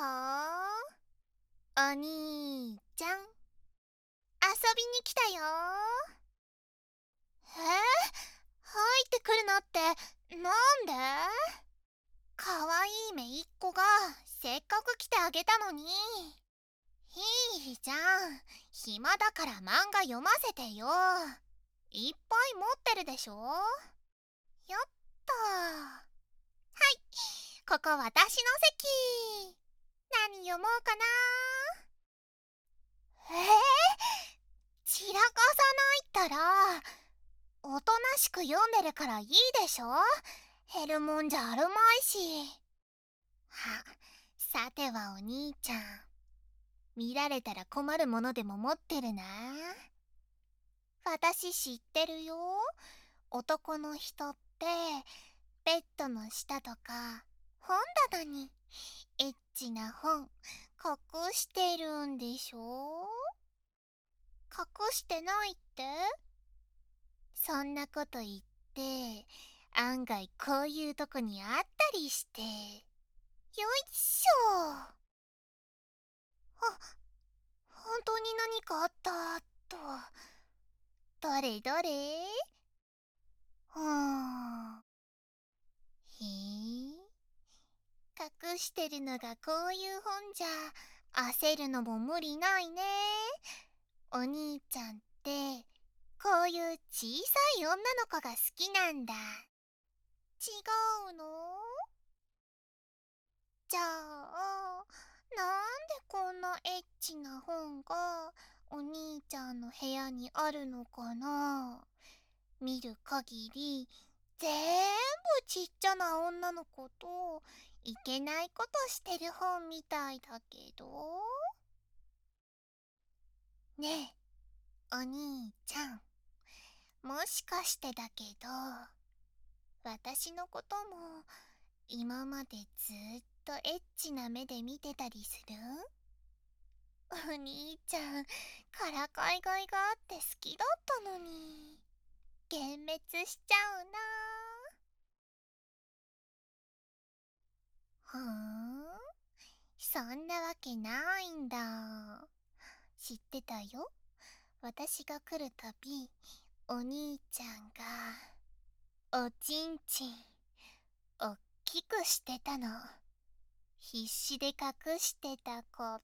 はあ、お兄ちゃん、遊びに来たよ。入ってくるなって、なんで？かわいいめいっ子がせっかく来てあげたのに。いいじゃん、暇だから漫画読ませてよ。いっぱい持ってるでしょ。よっと。はい、ここ私の席。何読もうかな。散らかさないったら、おとなしく読んでるからいいでしょ。減るもんじゃあるまいし。さてはお兄ちゃん、見られたら困るものでも持ってるな。私知ってるよ。男の人ってベッドの下とか本棚にエッチな本隠してるんでしょ。隠してないって？そんなこと言って案外こういうとこにあったりして。よいしょ。本当に何かあったと。どれどれ。へえ、隠してるのがこういう本じゃ焦るのも無理ないね。お兄ちゃんってこういう小さい女の子が好きなんだ。違うの？じゃあなんでこんなエッチな本がお兄ちゃんの部屋にあるのかな。見る限り全部ちっちゃな女の子といけないことしてる本みたいだけど。ねえお兄ちゃん、もしかしてだけど私のことも今までずっとエッチな目で見てたりする？お兄ちゃんからかいがいがあって好きだったのに幻滅しちゃうな。ふーん、そんなわけないんだ。知ってたよ。私が来るたびお兄ちゃんがおちんちんおっきくしてたの。必死で隠してたこと。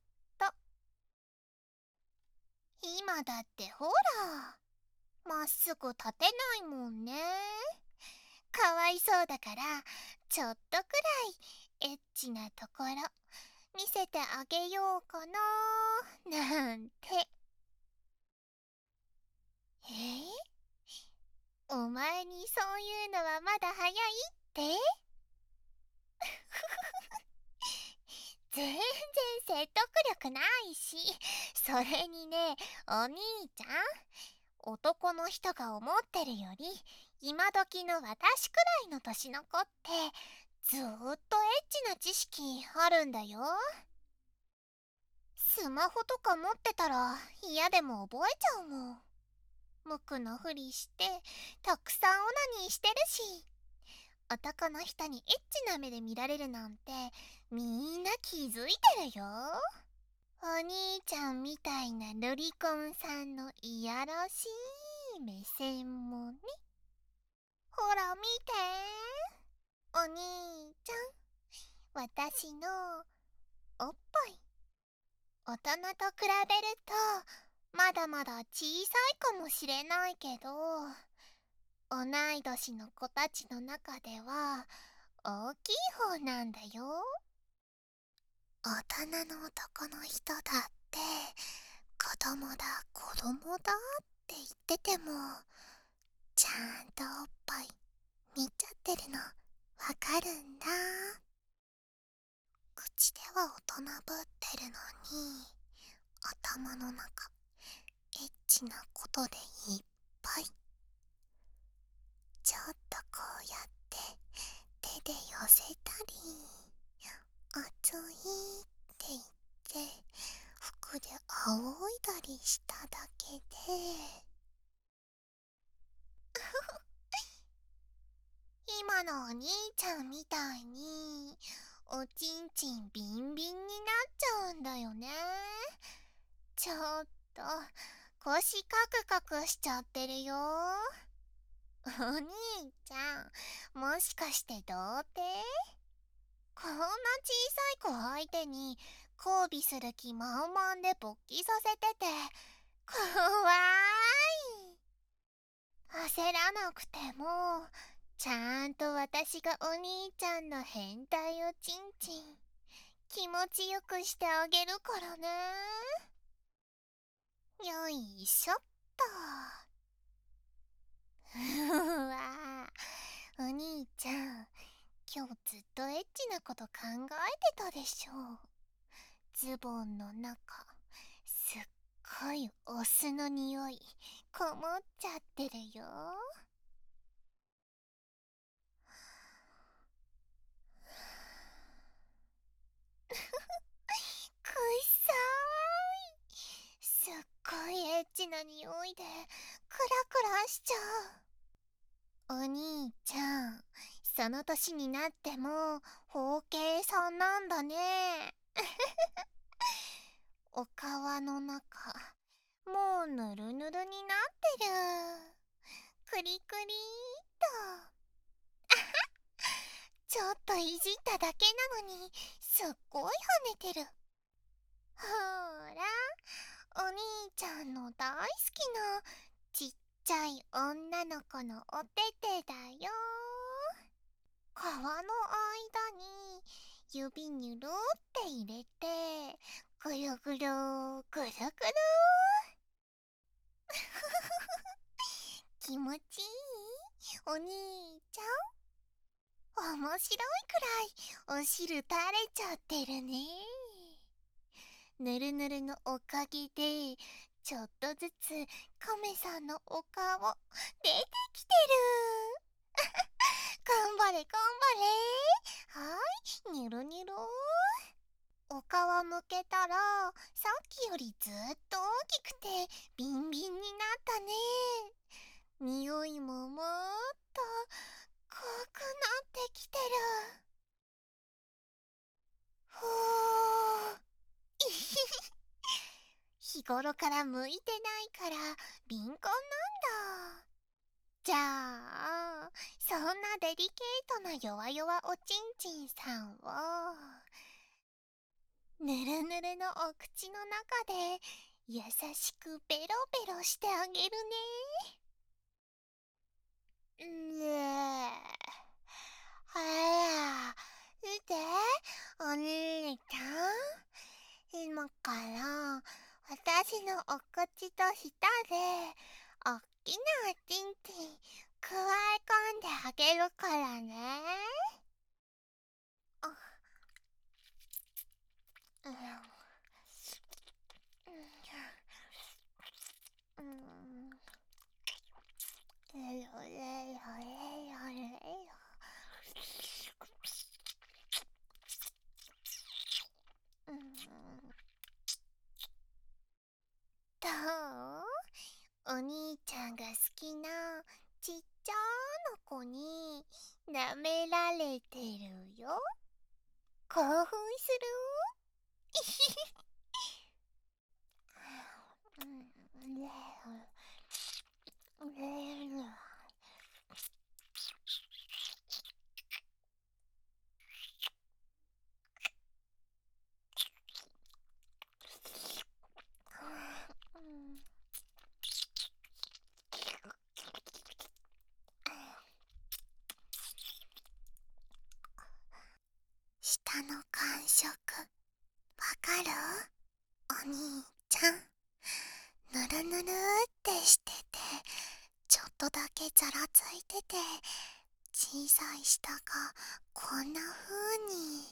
今だってほらまっすぐ立てないもんね。かわいそうだからちょっとくらいエッチなところ見せてあげようかななんて。お前にそういうのはまだ早いって？全然説得力ないし。それにね、お兄ちゃん、男の人が思ってるより今時の私くらいの年の子ってずーっとエッチな知識あるんだよ。スマホとか持ってたら嫌でも覚えちゃうもん。無垢のふりしてたくさんオナニーしてるし、男の人にエッチな目で見られるなんてみんな気づいてるよ。お兄ちゃんみたいなロリコンさんのいやらしい目線もね。ほら見て、お兄ちゃん、私のおっぱい。大人と比べるとまだまだ小さいかもしれないけど、同い年の子たちの中では大きい方なんだよ。大人の男の人だって子供だ子供だって言っててもちゃんとおっぱい見ちゃってるのわかるんだ。口では大人ぶってるのに頭の中エッチなことでいっぱい。ちょっとこうやって手で寄せたり熱いって言って服で仰いだりしただけで今のお兄ちゃんみたいにおちんちんビンビンになっちゃうんだよね。ちょっと腰カクカクしちゃってるよ。お兄ちゃん、もしかして童貞？こんな小さい子相手に交尾する気満々で勃起させてて怖い。焦らなくてもちゃんと私がお兄ちゃんの変態おちんちん気持ちよくしてあげるからね。よいしょっと。うわお兄ちゃん、今日ずっとエッチなこと考えてたでしょ。ズボンの中すっごいお酢の匂いこもっちゃってるよ。くいさーい。すっごいエッチな匂いでクラクラしちゃう。お兄ちゃん、その年になっても包茎さんなんだね。お皮の中もうぬるぬるになってる。クリクリーっと。ちょっといじっただけなのにすっごい跳ねてる。ほーら、お兄ちゃんの大好きなちっちゃい女の子のおててだよ。皮の間に指にゅるって入れてぐるぐるぐるぐる気持ちいいお兄ちゃん。面白いくらいお汁垂れちゃってるね。ぬるぬるのおかげでちょっとずつカメさんのお顔出てきてる。頑張れ頑張れ。はい、にゅるにゅる。お顔向けたらさっきよりずっと大きくてビンビンになったね。匂いももっと濃くなってきてる。ふー日頃から向いてないから敏感なんだ。じゃあそんなデリケートな弱々おちんちんさんをぬるぬるのお口の中で優しくベロベロしてあげるね。はや見てお兄ちゃん、今から私のお口と舌でおっきなおちんちんくわえ込んであげるからね。あ、うん、うん、えよえよえよえよ。うん、どう？お兄ちゃんが好きなちっちゃな子に舐められてるよ。興奮する？舌の感触わかる？お兄ちゃん、ぬるぬるってしててちょっとだけざらついてて小さい舌がこんな風に。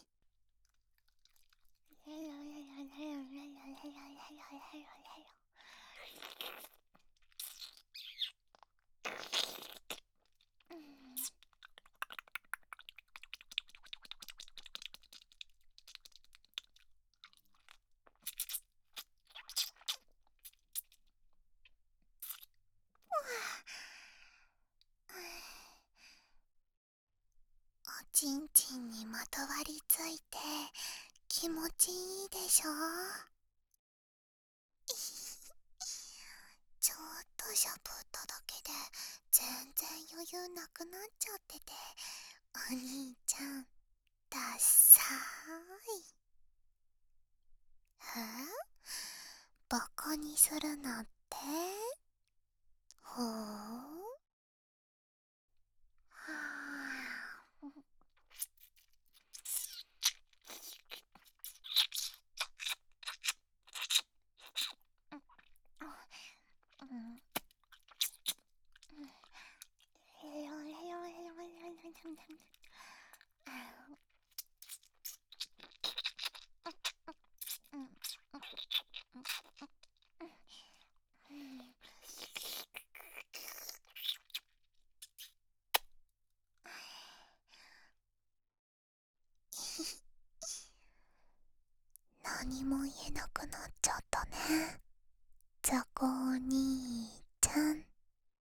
おちんちんにまとわりついて気持ちいいでしょ。ちょっとしゃぶっただけで全然余裕なくなっちゃってて、お兄ちゃんダッサーい。バカにするなって。ほう。はあ。何も言えなくなっちゃったね、ザコお兄ちゃん。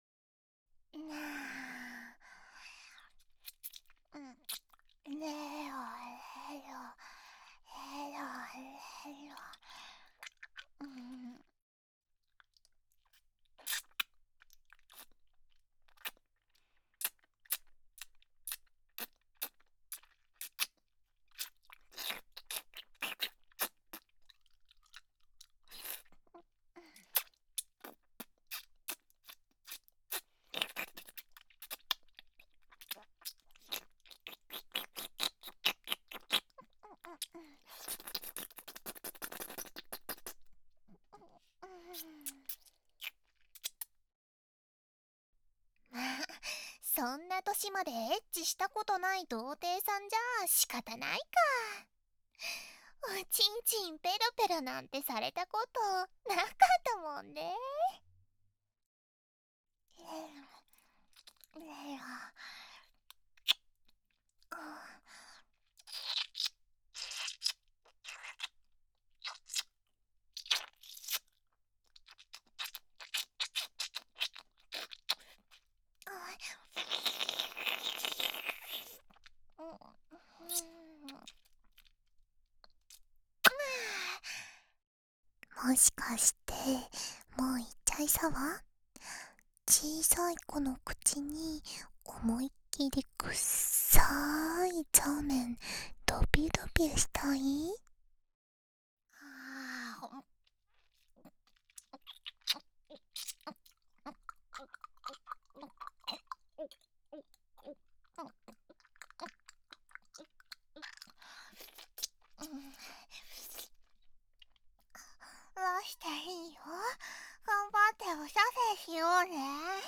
レロレロレロレロ。まあ、そんな年までエッチしたことない童貞さんじゃ仕方ないか。おちんちんペロペロなんてされたことなかったもんね。レロレロ。もしかしてもう言っちゃいさわ。小さい子の口に思いっきりくっさいザーメンドビドビしたい？出していいよ。頑張っておしゃべりしようね。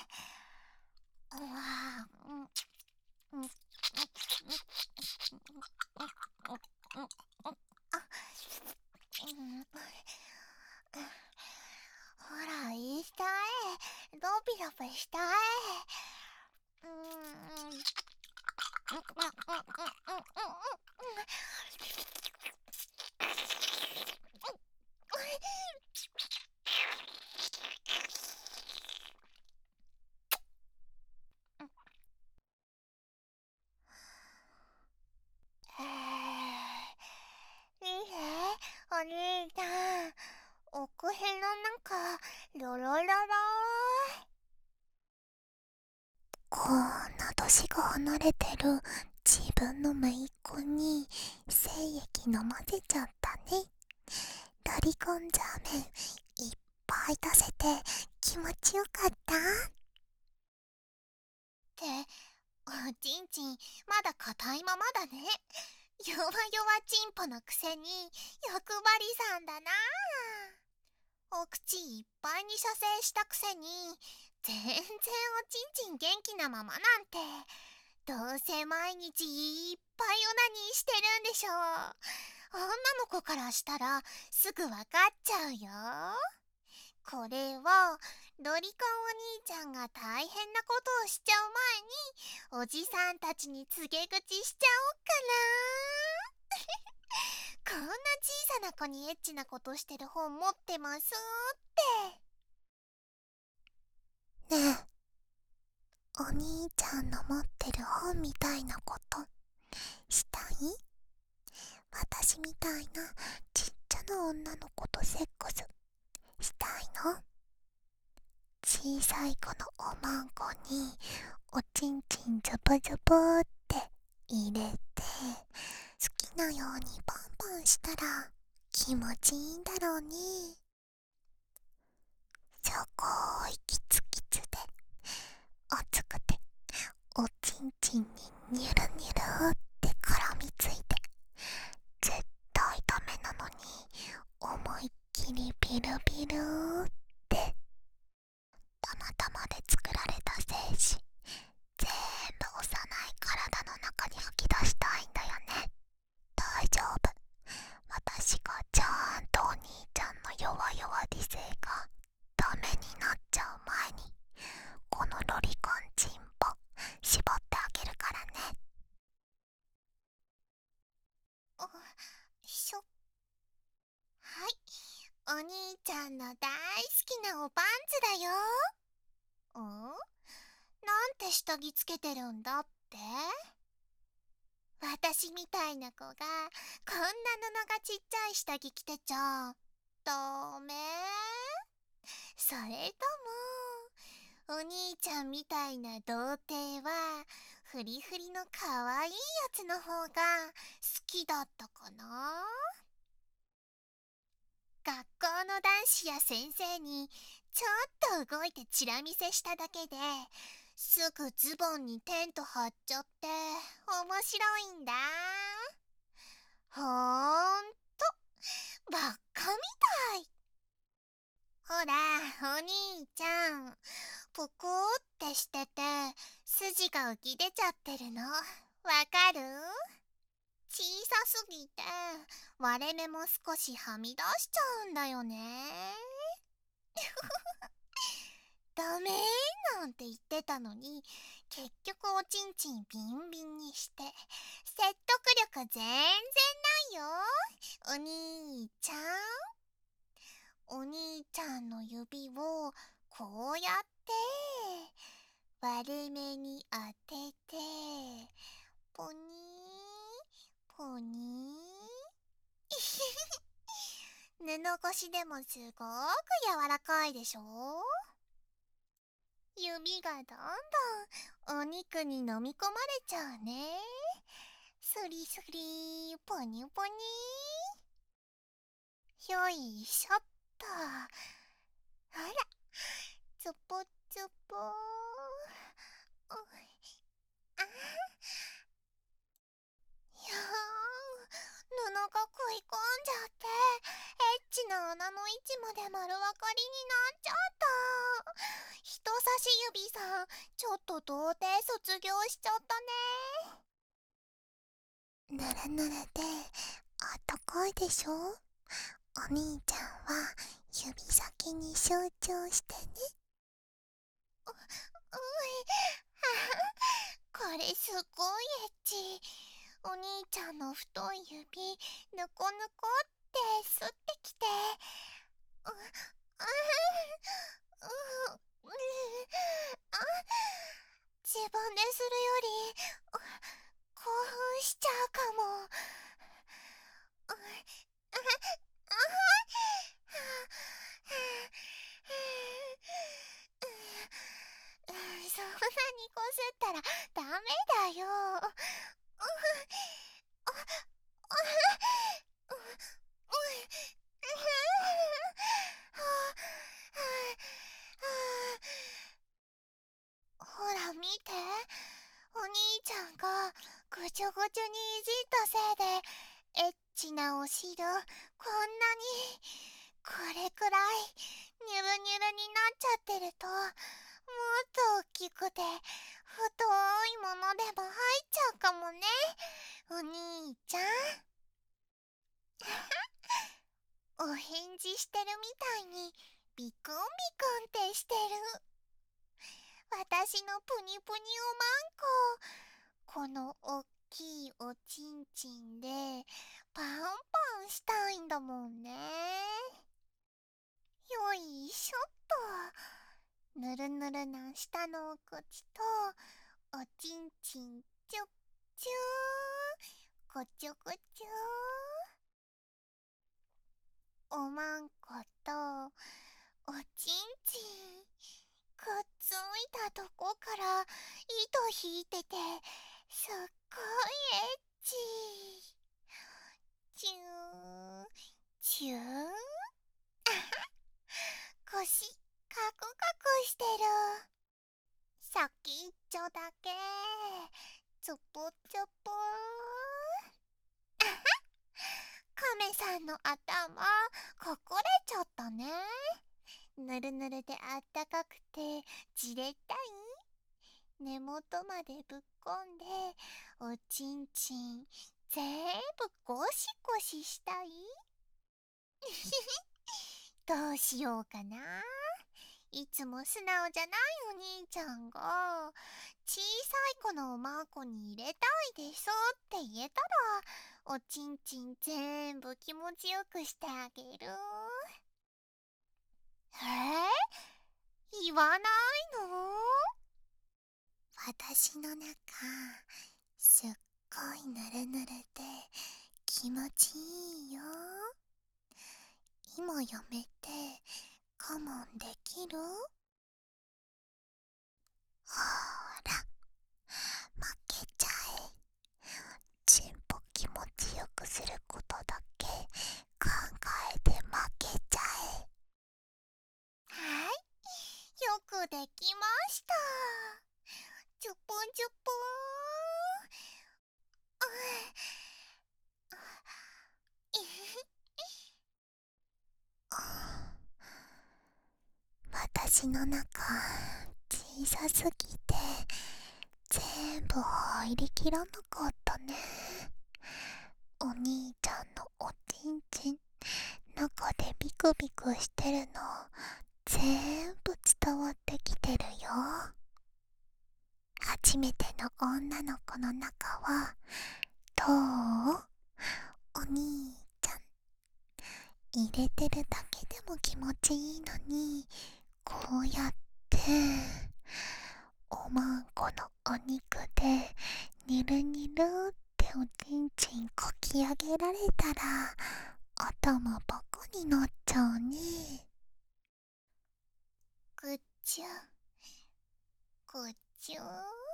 ほら、いいしたい。ドビドビしたい。いいね、お兄ちゃん。奥辺の中、ロロロロー。こんな年が離れてる自分の姪っ子に精液飲ませちゃったね。ロリコンザーメンいっぱい出せて気持ちよかった。っておちんちんまだ硬いままだね。弱々ちんぽのくせに欲張りさんだな。お口いっぱいに射精したくせに全然おちんちん元気なままなんて、どうせ毎日いっぱいオナニーしてるんでしょう。女の子からしたらすぐわかっちゃうよ。これはロリコンお兄ちゃんが大変なことをしちゃう前におじさんたちに告げ口しちゃおっかな。こんな小さな子にエッチなことしてる本持ってますって。ねえ、お兄ちゃんの持ってる本みたいなことしたい？ 私みたいなちっちゃな女の子とセックスしたいの？小さい子のおまんこにおちんちんズブズブって入れて、好きなようにパンパンしたら気持ちいいんだろうね。すごいキツキツで熱くて、おちんちんにニュルニュルって絡みついて、絶対ダメなのに思いっきりビルビルってたまたまで作られた精子全部幼い体の中に吐き出したいんだよね。大丈夫、私がちゃんとお兄ちゃんの弱々理性がダメになっちゃう前にこのロリコンチンポ絞ってあげるからね。はい、お兄ちゃんの大好きなおパンツだよ。なんて下着つけてるんだって？私みたいな子がこんな布がちっちゃい下着着てちゃダメ？それともお兄ちゃんみたいな童貞はフリフリのかわいいやつの方が好きだったかな？学校の男子や先生にちょっと動いてチラ見せしただけですぐズボンにテント張っちゃって面白いんだ。ほーんとバカみたい。ほらお兄ちゃん、ぷくってしてて筋が浮き出ちゃってるのわかる？小さすぎて割れ目も少しはみ出しちゃうんだよね。ダメなんて言ってたのに結局おちんちんビンビンにして説得力全然ないよ。お兄ちゃん、お兄ちゃんの指をこうやって割れ目に当ててポニーポニー布越しでもすごく柔らかいでしょ？指がどんどんお肉に飲み込まれちゃうね。スリスリポニポニひょいしょっと。ほらツポツポ。あいや布が食い込んじゃってエッチな穴の位置まで丸分かりになっちゃった。人差し指さんちょっと童貞卒業しちゃったね。ぬるぬるであったかいでしょ？お兄ちゃんは指先に集中してね。これすごいエッチ。お兄ちゃんの太い指ぬこぬこってすってきて、ううう自分でするより興奮しちゃうかも。そんなにこすったらダメだよ。ほら見て、お兄ちゃんがぐちょぐちょにいじったせいでエッチなお汁こんなに、これくらいニュルニュルになっちゃってるともっと大きくて太いものでも入っちゃうかもね、お兄ちゃん。お返事してるみたいにビクンビクンってしてる。私のプニプニおまんこ、このおっきいおちんちんでパンパンしたいんだもんね。よいしょっと。ぬるぬるな下のお口とおちんちんチュッチュー、こちょこちょー。 おまんことおちんちんくっついたとこから糸引いててすっごいエッチ。チューチュー腰カクカクしてる。先っちょだけつぷつぷ。亀さんの頭隠れちゃったね。ぬるぬるであったかくてじれったい。根元までぶっこんでおちんちんぜーぶゴシゴシしたい。どうしようかな。いつも素直じゃないお兄ちゃんが小さい子のおまんこに入れたいですって言えたらおちんちん全部気持ちよくしてあげる。言わないの？私の中すっごいぬるぬるで気持ちいいよ。今やめて我慢できる？ほーら負けちゃえ。ちんぽ気持ちよくすることだけ考えて負けちゃえ。はい、よくできました。チュポンチュポーン。私の中小さすぎて全部入りきらなかったね。お兄ちゃんのおちんちん中でビクビクしてるの全部伝わってきてるよ。初めての女の子の中はどう？お兄ちゃん入れてるだけでも気持ちいいのに、こうやっておまんこのお肉でニルニルっておちんちんこき上げられたら頭バカになっちゃうね。ぐっちゅぐっちゅ。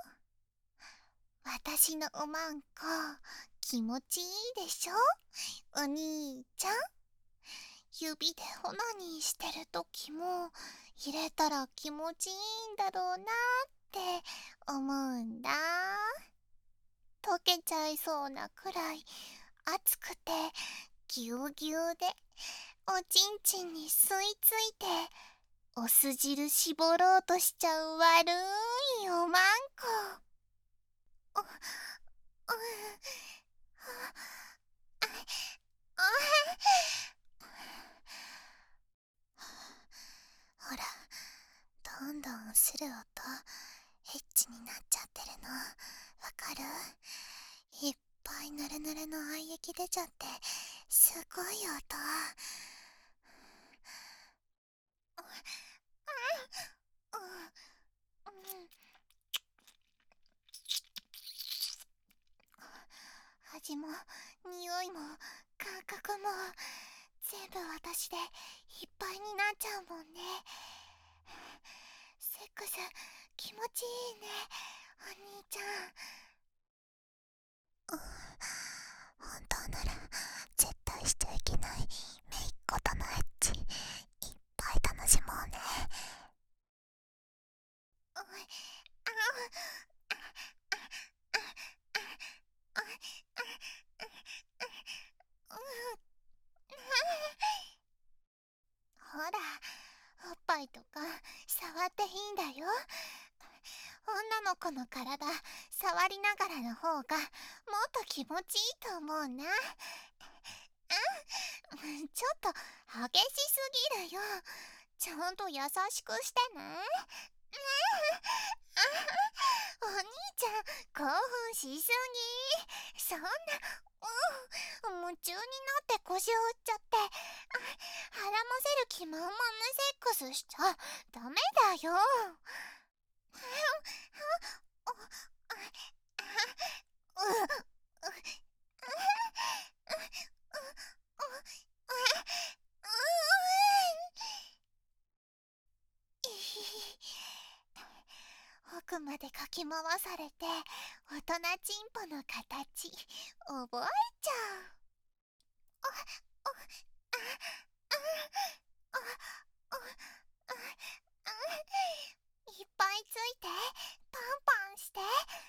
私のおまんこ気持ちいいでしょお兄ちゃん。指でオナニーしてる時も入れたら気持ちいいんだろうなって思うんだ。溶けちゃいそうなくらい熱くてぎゅうぎゅうでおちんちんに吸い付いてお酢汁絞ろうとしちゃう悪いおまんこ。ほら、どんどんする音エッチになっちゃってるのわかる？いっぱいぬるぬるの愛液出ちゃってすごい音。味も匂いも感覚も全部私でいっぱいになっちゃうもんね。セックス気持ちいいねお兄ちゃん。本当なら絶対しちゃいけないめいっ子とのエッチいっぱい楽しもうね。ほら、おっぱいとか触っていいんだよ。女の子の体触りながらの方がもっと気持ちいいと思うな。ちょっと激しすぎるよ。ちゃんと優しくしてね。お兄ちゃん興奮しすぎ。そんな夢中になって腰を打っちゃって腹ませる気満々のセックスしちゃダメだよ。 くまでかき回されて大人チンポの形覚えちゃう。あ、あ、あ、あ、あ、あ、いっぱいついてパンパンして、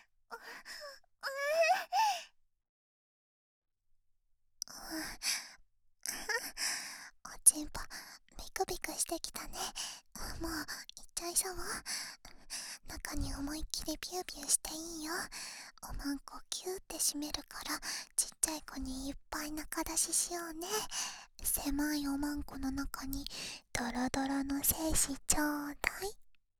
おちんぽビクビクしてきたね。もう行っちゃいそう。中に思いっきりビュービューしていいよ。おまんこキューって閉めるからちっちゃい子にいっぱい中出ししようね。狭いおまんこの中にドロドロの精子ちょうだい。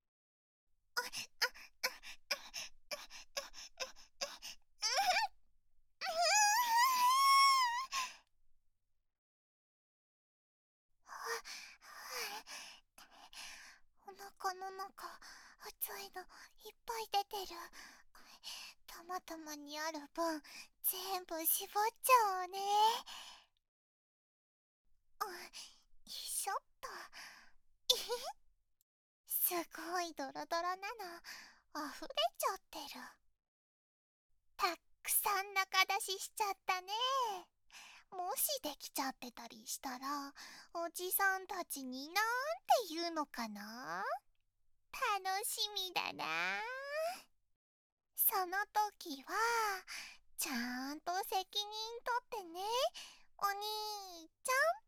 お腹の中熱いのいっぱい出てる。たまたまにある分全部絞っちゃおうね。いしょっと。すごいドロドロなの溢れちゃってる。たくさん中出ししちゃったね。もしできちゃってたりしたらおじさんたちになんて言うのかな。楽しみだな。その時はちゃんと責任取ってね、お兄ちゃん。